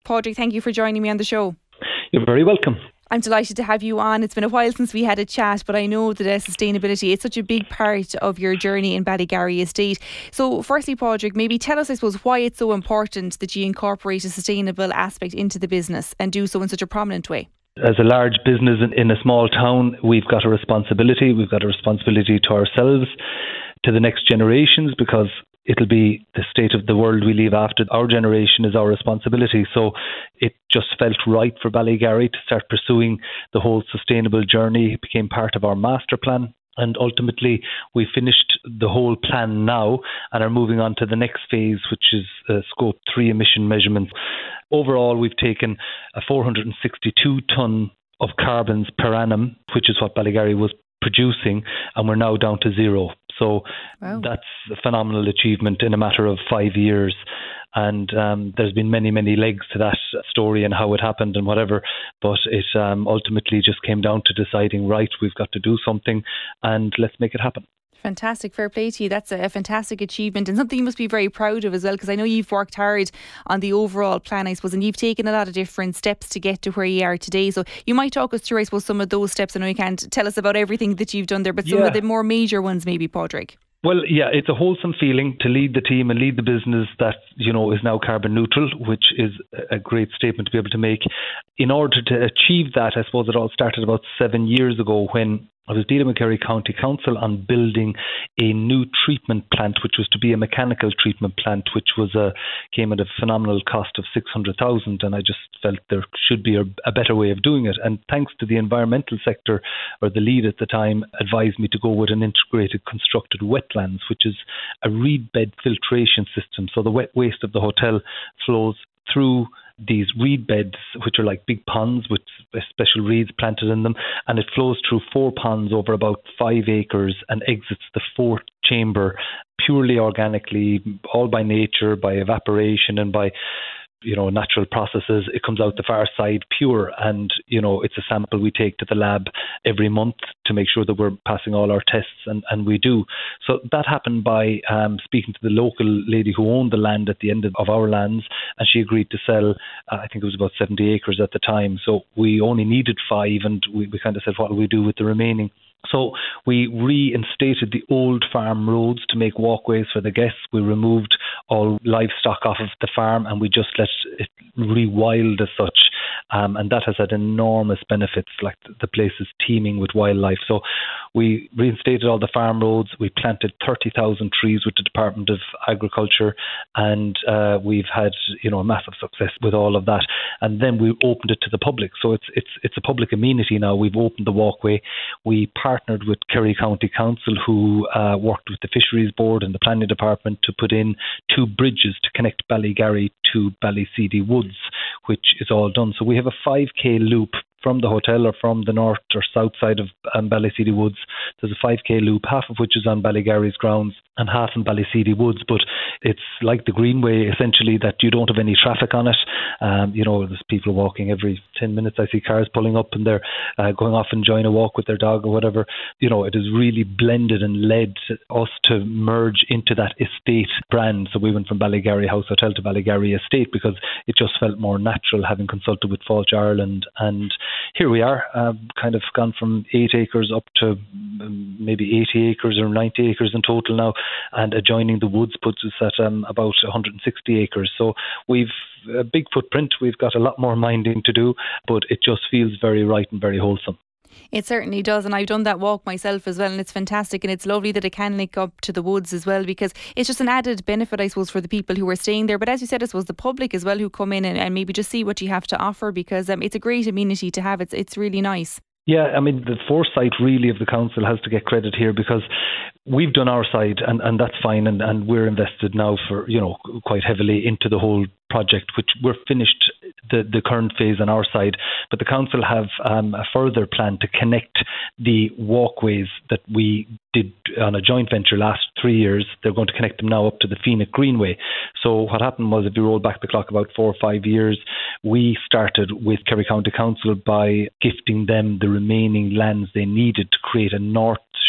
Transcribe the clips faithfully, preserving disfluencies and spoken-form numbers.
Padraig, thank you for joining me on the show. You're very welcome. I'm delighted to have you on. It's been a while since we had a chat, but I know that uh, sustainability is such a big part of your journey in Ballygarry Estate. So firstly, Padraig, maybe tell us, I suppose, why it's so important that you incorporate a sustainable aspect into the business and do so in such a prominent way. As a large business in, in a small town, we've got a responsibility. We've got a responsibility to ourselves, to the next generations, because it'll be the state of the world we leave after our generation is our responsibility. So it just felt right for Ballygarry to start pursuing the whole sustainable journey. It became part of our master plan. And ultimately, we finished the whole plan now and are moving on to the next phase, which is uh, scope three emission measurements. Overall, we've taken a four hundred sixty-two tonne of carbons per annum, which is what Ballygarry was producing, and we're now down to zero. So wow. That's a phenomenal achievement in a matter of five years. And um, there's been many, many legs to that story and how it happened and whatever. But it um, ultimately just came down to deciding, right, we've got to do something and let's make it happen. Fantastic. Fair play to you. That's a fantastic achievement and something you must be very proud of as well, because I know you've worked hard on the overall plan, I suppose, and you've taken a lot of different steps to get to where you are today. So you might talk us through, I suppose, some of those steps. I know you can't tell us about everything that you've done there, but some yeah. of the more major ones maybe, Padraig. Well, yeah, it's a wholesome feeling to lead the team and lead the business that, you know, is now carbon neutral, which is a great statement to be able to make. In order to achieve that, I suppose it all started about seven years ago when I was dealing with Kerry County Council on building a new treatment plant, which was to be a mechanical treatment plant, which was a, came at a phenomenal cost of six hundred thousand, and I just felt there should be a, a better way of doing it. And thanks to the environmental sector, or the lead at the time, advised me to go with an integrated constructed wetlands, which is a reed bed filtration system. So the wet waste of the hotel flows through these reed beds, which are like big ponds with special reeds planted in them, and it flows through four ponds over about five acres and exits the fourth chamber purely organically, all by nature, by evaporation and by, you know, natural processes. It comes out the far side pure, and, you know, it's a sample we take to the lab every month to make sure that we're passing all our tests, and, and we do. So that happened by um, speaking to the local lady who owned the land at the end of, of our lands, and she agreed to sell, uh, I think it was about seventy acres at the time. So we only needed five, and we, we kind of said, what do we do with the remaining? So we reinstated the old farm roads to make walkways for the guests. We removed all livestock off of the farm and we just let it rewild as such. Um, and that has had enormous benefits, like the place is teeming with wildlife. So we reinstated all the farm roads. We planted thirty thousand trees with the Department of Agriculture, and uh, we've had, you know, a massive success with all of that. And then we opened it to the public. So it's it's it's a public amenity now. We've opened the walkway. We partnered with Kerry County Council, who uh, worked with the Fisheries Board and the Planning Department to put in two bridges to connect Ballygarry to Ballyseedy Woods, which is all done. So we have a five K loop from the hotel or from the north or south side of um, Ballyseedy Woods. There's a five K loop, half of which is on Ballygarry's grounds and half in Ballyseedy Woods. But it's like the Greenway, essentially, that you don't have any traffic on it. Um, you know, there's people walking every ten minutes. I see cars pulling up and they're uh, going off and enjoying a walk with their dog or whatever. You know, it is really blended and led us to merge into that estate brand. So we went from Ballygarry House Hotel to Ballygarry Estate because it just felt more natural, having consulted with Falch Ireland. And here we are, uh, kind of gone from eight acres up to um, maybe eighty acres or ninety acres in total now, and adjoining the woods puts us at um, about one hundred sixty acres. So we've a big footprint. We've got a lot more minding to do, but it just feels very right and very wholesome. It certainly does, and I've done that walk myself as well, and it's fantastic, and it's lovely that it can link up to the woods as well, because it's just an added benefit, I suppose, for the people who are staying there, but as you said, I suppose the public as well who come in and, and maybe just see what you have to offer, because um, it's a great amenity to have. It's it's really nice. Yeah, I mean, the foresight really of the council has to get credit here, because we've done our side, and, and that's fine, and, and we're invested now for, you know, quite heavily into the whole project, which we're finished the, the current phase on our side, but the council have um, a further plan to connect the walkways that we did on a joint venture last three years. They're going to connect them now up to the Phoenix Greenway. So what happened was, if you roll back the clock about four or five years, we started with Kerry County Council by gifting them the remaining lands they needed to create a north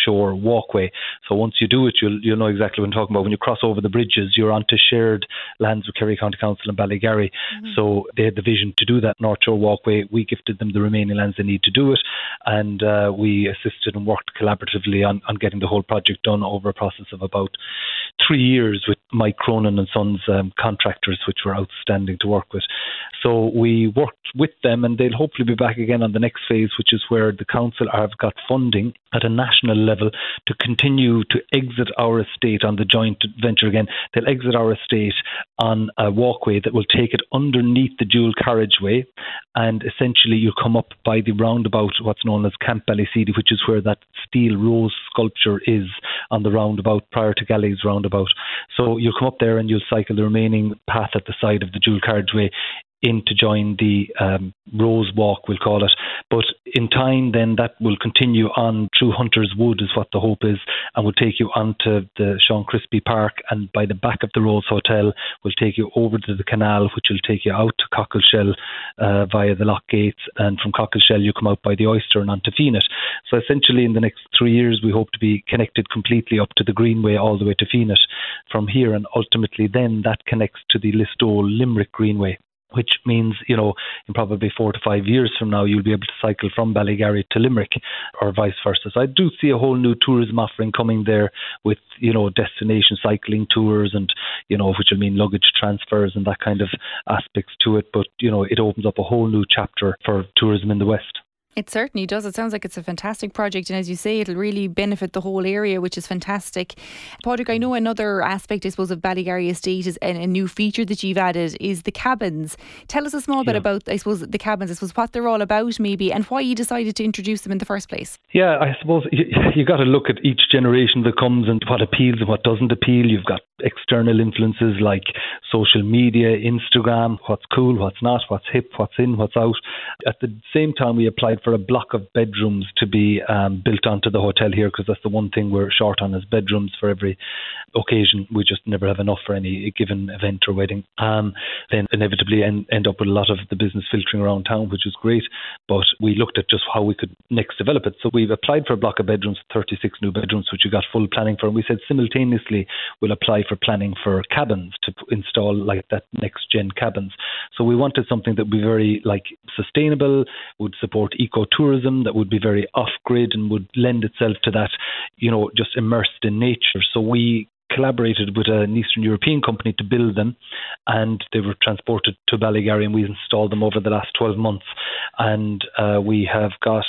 shore walkway. So once you do it, you'll, you'll know exactly what I'm talking about. When you cross over the bridges, you're onto shared lands with Kerry County Council and Ballygarry. Mm-hmm. So they had the vision to do that North Shore walkway. We gifted them the remaining lands they need to do it, and uh, we assisted and worked collaboratively on, on getting the whole project done over a process of about three years with Mike Cronin and Sons um, contractors, which were outstanding to work with. So we worked with them, and they'll hopefully be back again on the next phase, which is where the council have got funding at a national level to continue to exit our estate on the joint venture again. They'll exit our estate on a walkway that will take it underneath the dual carriageway, and essentially you'll come up by the roundabout, what's known as Camp Ballyseedy, which is where that steel rose sculpture is on the roundabout prior to Gally's roundabout. So you'll come up there and you'll cycle the remaining path at the side of the dual carriageway in to join the um, Rose Walk, we'll call it. But in time, then that will continue on through Hunter's Wood is what the hope is, and will take you onto the Sean Crispy Park, and by the back of the Rose Hotel will take you over to the canal, which will take you out to Cockleshell uh, via the Lock Gates, and from Cockleshell you come out by the Oyster and onto Feenit. So essentially in the next three years we hope to be connected completely up to the Greenway all the way to Feenit from here, and ultimately then that connects to the Listowel Limerick Greenway, which means, you know, in probably four to five years from now, you'll be able to cycle from Ballygarry to Limerick or vice versa. So I do see a whole new tourism offering coming there with, you know, destination cycling tours and, you know, which will mean luggage transfers and that kind of aspects to it. But, you know, it opens up a whole new chapter for tourism in the West. It certainly does. It sounds like it's a fantastic project, and as you say, it'll really benefit the whole area, which is fantastic. Padraig, I know another aspect, I suppose, of Ballygarry Estate is a, a new feature that you've added is the cabins. Tell us a small bit yeah. about, I suppose, the cabins, I suppose, what they're all about maybe, and why you decided to introduce them in the first place. Yeah, I suppose you, you got to look at each generation that comes and what appeals and what doesn't appeal. You've got external influences like social media, Instagram, what's cool, what's not, what's hip, what's in, what's out. At the same time, we applied for a block of bedrooms to be um, built onto the hotel here, because that's the one thing we're short on is bedrooms for every occasion. We just never have enough for any given event or wedding. Um, then inevitably end, end up with a lot of the business filtering around town, which is great, but we looked at just how we could next develop it. So we've applied for a block of bedrooms, thirty-six new bedrooms, which we got full planning for, and we said simultaneously we'll apply for planning for cabins to install like that next gen cabins. So we wanted something that would be very like sustainable, would support ecotourism, that would be very off-grid and would lend itself to that, you know, just immersed in nature. So we collaborated with an Eastern European company to build them, and they were transported to Ballygarry, and we installed them over the last twelve months. And uh, we have got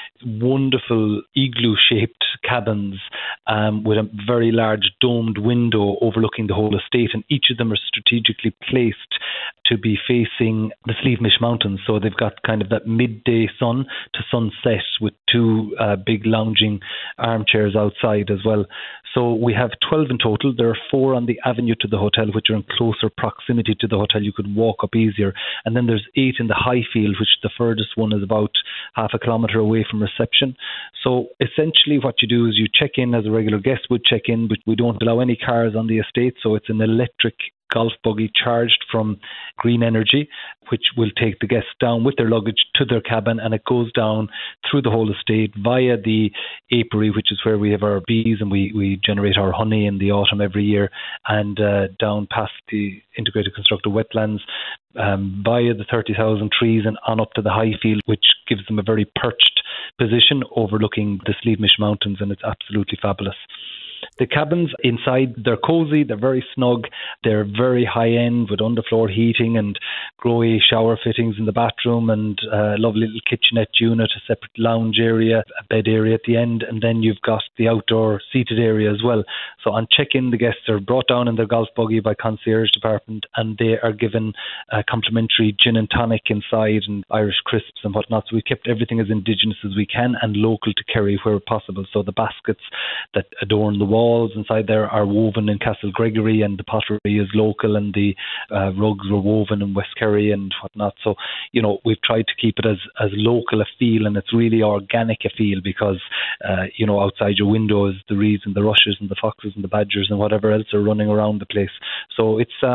wonderful igloo-shaped cabins um, with a very large domed window overlooking the whole estate, and each of them are strategically placed to be facing the Sleevemish Mountains. So they've got kind of that midday sun to sunset with two uh, big lounging armchairs outside as well. So we have twelve in total. There are four on the avenue to the hotel, which are in closer proximity to the hotel. You could walk up easier. And then there's eight in the Highfield, which the furthest one is about half a kilometre away from reception. So essentially what you do is you check in as a regular guest would check in, but we don't allow any cars on the estate. So it's an electric golf buggy charged from green energy, which will take the guests down with their luggage to their cabin, and it goes down through the whole estate via the apiary, which is where we have our bees and we, we generate our honey in the autumn every year, and uh, down past the integrated constructed wetlands um, via the thirty thousand trees and on up to the Highfield, which gives them a very perched position overlooking the Sleevemish Mountains, and it's absolutely fabulous. The cabins inside, they're cosy, they're very snug, they're very high end with underfloor heating and Grohe shower fittings in the bathroom, and a lovely little kitchenette unit, a separate lounge area, a bed area at the end, and then you've got the outdoor seated area as well. So on check-in, the guests are brought down in their golf buggy by concierge department, and they are given a complimentary gin and tonic inside and Irish crisps and whatnot. So we kept everything as indigenous as we can and local to Kerry where possible. So the baskets that adorn the walls inside there are woven in Castle Gregory, and the pottery is local, and the uh, rugs were woven in West Kerry and whatnot. So, you know, we've tried to keep it as, as local a feel, and it's really organic a feel, because, uh, you know, outside your window is the reeds and the rushes and the foxes and the badgers and whatever else are running around the place. So it's um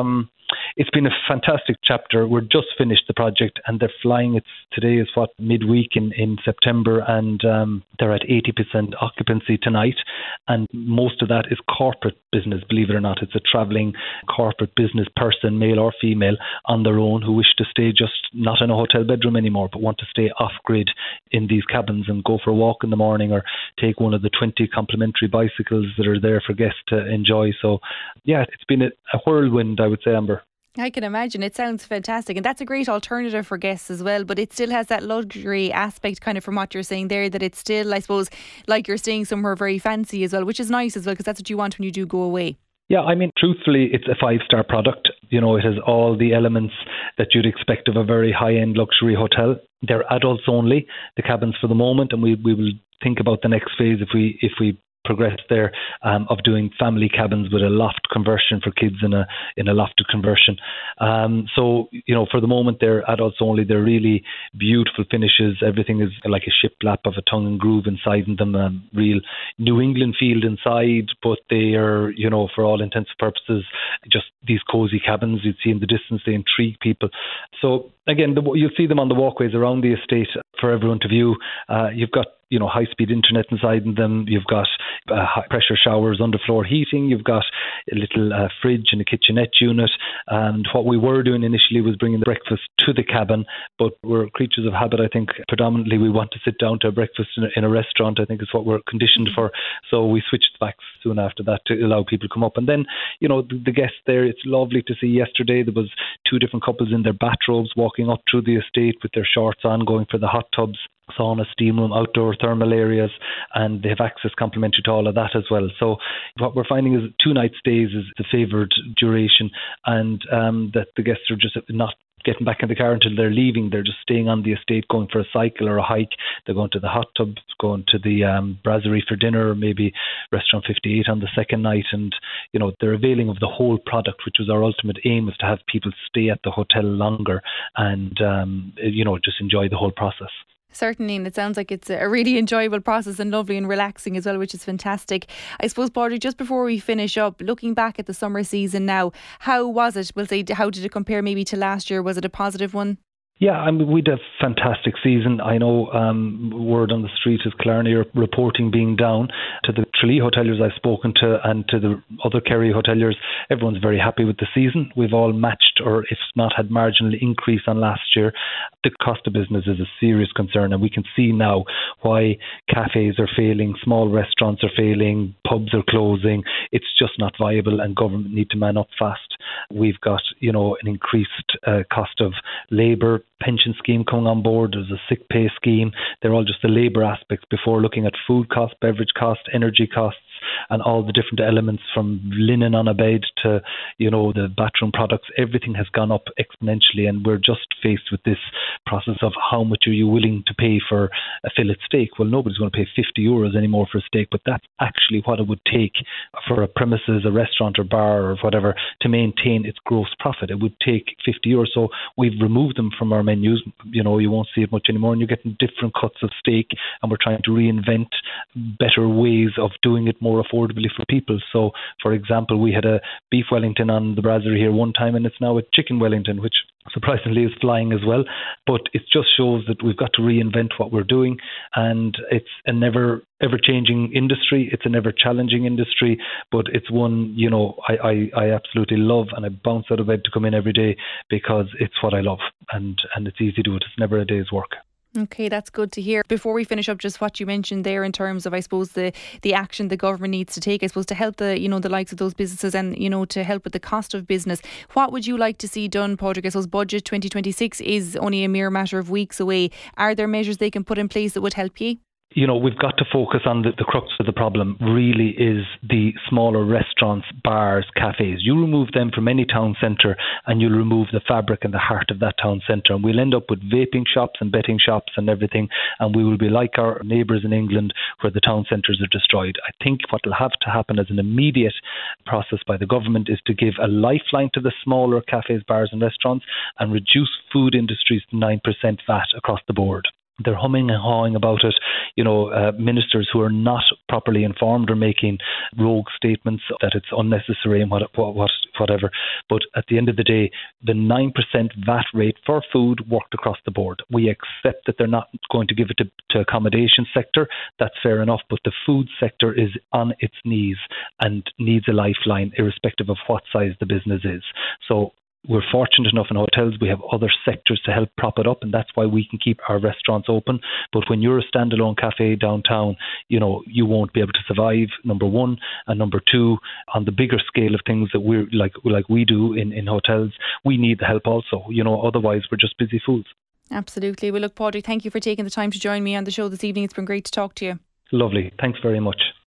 It's been a fantastic chapter. We're just finished the project and they're flying. It's today is what, midweek in, in September, and um, they're at eighty percent occupancy tonight. And most of that is corporate business, believe it or not. It's a travelling corporate business person, male or female, on their own who wish to stay just not in a hotel bedroom anymore, but want to stay off-grid in these cabins and go for a walk in the morning or take one of the twenty complimentary bicycles that are there for guests to enjoy. So, yeah, it's been a, a whirlwind, I would say, Amber. I can imagine. It sounds fantastic. And that's a great alternative for guests as well. But it still has that luxury aspect, kind of from what you're saying there, that it's still, I suppose, like you're staying somewhere very fancy as well, which is nice as well, because that's what you want when you do go away. Yeah, I mean, truthfully, it's a five-star product. You know, it has all the elements that you'd expect of a very high-end luxury hotel. They're adults only, the cabins for the moment, and we we will think about the next phase if we if we progress there, um, of doing family cabins with a loft conversion for kids in a in a lofted conversion. Um, so, you know, for the moment they're adults only. They're really beautiful finishes. Everything is like a shiplap of a tongue and groove inside them, a real New England feel inside, but they are, you know, for all intents and purposes, just these cozy cabins. You'd see in the distance, they intrigue people. So again, the, you'll see them on the walkways around the estate for everyone to view. Uh, you've got, you know, high-speed internet inside them. You've got uh, high-pressure showers, underfloor heating. You've got a little uh, fridge and a kitchenette unit. And what we were doing initially was bringing the breakfast to the cabin, but we're creatures of habit. I think predominantly we want to sit down to a breakfast in a, in a restaurant. I think is what we're conditioned for. So we switched back soon after that to allow people to come up. And then, you know, the, the guests there, it's lovely to see. Yesterday there was two different couples in their bathrobes walking up through the estate with their shorts on, going for the hot tubs, sauna, steam room, outdoor thermal areas, and they have access complimentary to all of that as well. So what we're finding is two night stays is the favoured duration, and um, that the guests are just not getting back in the car until they're leaving. They're just staying on the estate, going for a cycle or a hike. They're going to the hot tub, going to the um, brasserie for dinner, or maybe Restaurant fifty-eight on the second night. And, you know, they're availing of the whole product, which was our ultimate aim, was to have people stay at the hotel longer and, um, you know, just enjoy the whole process. Certainly, and it sounds like it's a really enjoyable process and lovely and relaxing as well, which is fantastic. I suppose, Padraig, just before we finish up, looking back at the summer season now, how was it? We'll say, how did it compare maybe to last year? Was it a positive one? Yeah, I mean, we had a fantastic season. I know um, word on the street is Killarney reporting being down. To the Tralee hoteliers I've spoken to and to the other Kerry hoteliers, everyone's very happy with the season. We've all matched, or if not had marginal increase on last year. The cost of business is a serious concern, and we can see now why cafes are failing, small restaurants are failing, pubs are closing. It's just not viable, and government need to man up fast. We've got, you know, an increased uh, cost of labour, pension scheme coming on board. There's a sick pay scheme. They're all just the labour aspects before looking at food costs, beverage costs, energy costs, and all the different elements from linen on a bed to, you know, the bathroom products. Everything has gone up exponentially, and we're just faced with this process of how much are you willing to pay for a fillet steak? Well, nobody's going to pay fifty euros anymore for a steak, but that's actually what it would take for a premises, a restaurant or bar or whatever, to maintain its gross profit. It would take fifty euros. So we've removed them from our menus. You know, you won't see it much anymore, and you're getting different cuts of steak, and we're trying to reinvent better ways of doing it more affordably for people. So, for example, we had a beef Wellington on the brasserie here one time, and it's now a chicken Wellington, which surprisingly is flying as well. But it just shows that we've got to reinvent what we're doing, and it's a never ever changing industry. It's an ever challenging industry, but it's one, you know, I, I, I absolutely love, and I bounce out of bed to come in every day because it's what I love, and, and it's easy to do it. It's never a day's work. Okay, that's good to hear. Before we finish up, just what you mentioned there in terms of, I suppose, the the action the government needs to take, I suppose, to help the, you know, the likes of those businesses and, you know, to help with the cost of business. What would you like to see done, Padraig? I suppose budget twenty twenty-six is only a mere matter of weeks away. Are there measures they can put in place that would help you? You know, we've got to focus on the, the crux of the problem really is the smaller restaurants, bars, cafes. You remove them from any town centre and you'll remove the fabric and the heart of that town centre. And we'll end up with vaping shops and betting shops and everything. And we will be like our neighbours in England where the town centres are destroyed. I think what will have to happen as an immediate process by the government is to give a lifeline to the smaller cafes, bars and restaurants and reduce food industries to nine percent V A T across the board. they're humming and hawing about it. You know, uh, ministers who are not properly informed are making rogue statements that it's unnecessary and what, what, what, whatever. But at the end of the day, the nine percent V A T rate for food worked across the board. We accept that they're not going to give it to, to accommodation sector. That's fair enough. But the food sector is on its knees and needs a lifeline, irrespective of what size the business is. So we're fortunate enough in hotels, we have other sectors to help prop it up, and that's why we can keep our restaurants open. But when you're a standalone cafe downtown, you know, you won't be able to survive, number one. And number two, on the bigger scale of things that we're like like we do in, in hotels, we need the help also. You know, otherwise we're just busy fools. Absolutely. Well, look, Padraig, thank you for taking the time to join me on the show this evening. It's been great to talk to you. Lovely. Thanks very much.